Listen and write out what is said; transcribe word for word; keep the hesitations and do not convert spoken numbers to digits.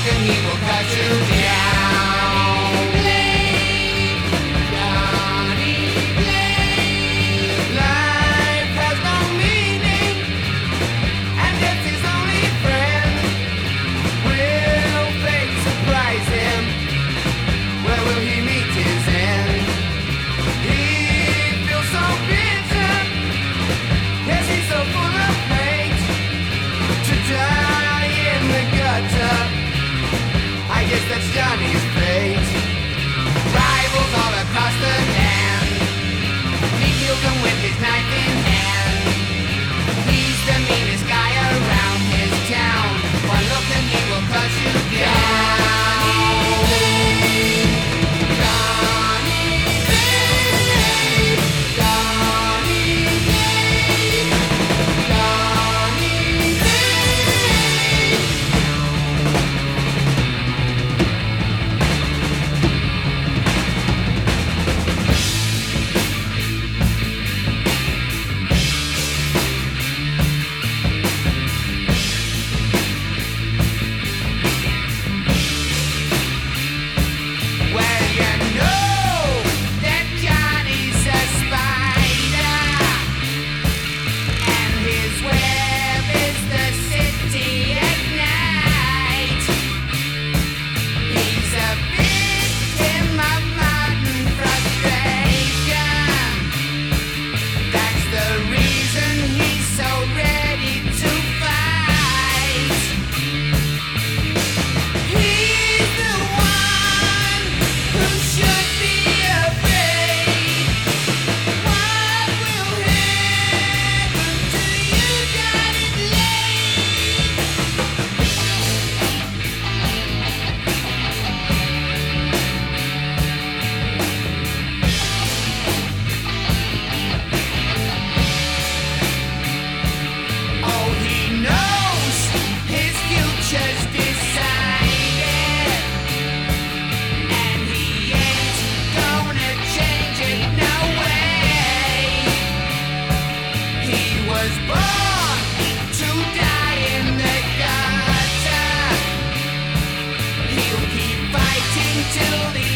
and he will cut you down. Johnny Blaze. Life has no meaning, and death's his only friend. Will fate surprise him? Where will he meet his end? He feels so bitter. Yes, he's so full of hate. To die in the gutter, I guess that's Johnny's fate. Rivals all across the land, he killed them with his knife in hand. He's the meanest guy around his town. One look and he will cut you down. Till the